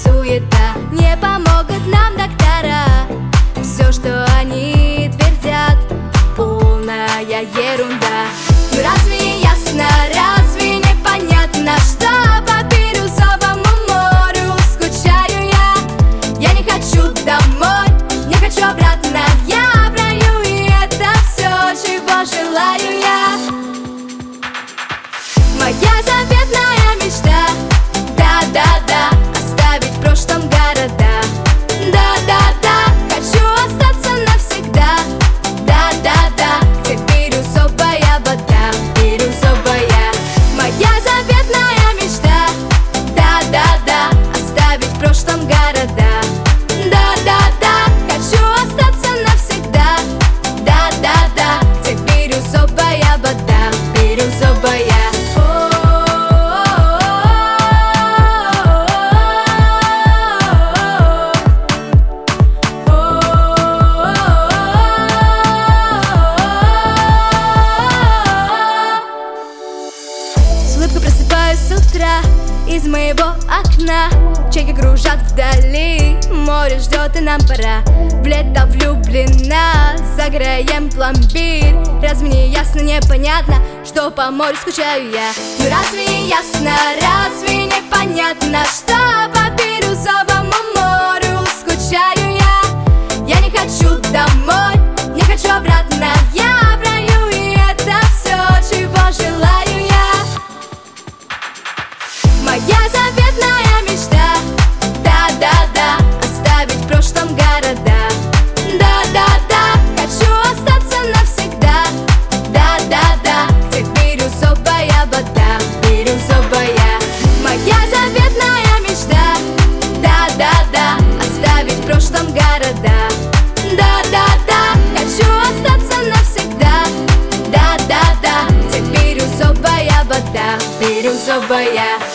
суета, не помогут нам доктора. Все, что они твердят, полная ерунда. Ну разве не ясно, разве не понятно, что по бирюзовому морю скучаю я? Я не хочу домой, не хочу обратно, я в раю, и это все, чего желаю я. Моя заветная мечта, да-да-да, оставить в прошлом города. Да-да-да, хочу остаться навсегда. Да-да-да, где бирюзовая вода, бирюзовая. Моя заветная мечта, да-да-да, оставить в прошлом города. Да-да-да, хочу остаться навсегда. Да-да-да, где бирюзовая вода, бирюзовая. Просыпаюсь с утра, из моего окна чайки кружат вдали, море ждет и нам пора. В лето влюблена, заграем пломбир. Разве не ясно, непонятно, что по морю скучаю я? Ну разве не ясно, разве не понятно, что по бирюзовому морю скучаю я? Я не хочу домой, не хочу обратно, я в раю, и это все, чего желаю я. Моя заветная мечта, да-да-да, оставить в прошлом города. Да-да-да, хочу остаться навсегда. Да-да-да, где бирюзовая вода, бирюзовая. Моя заветная мечта, да-да-да, оставить в прошлом города. Да-да-да, хочу остаться навсегда. Да-да-да, где бирюзовая вода, бирюзовая.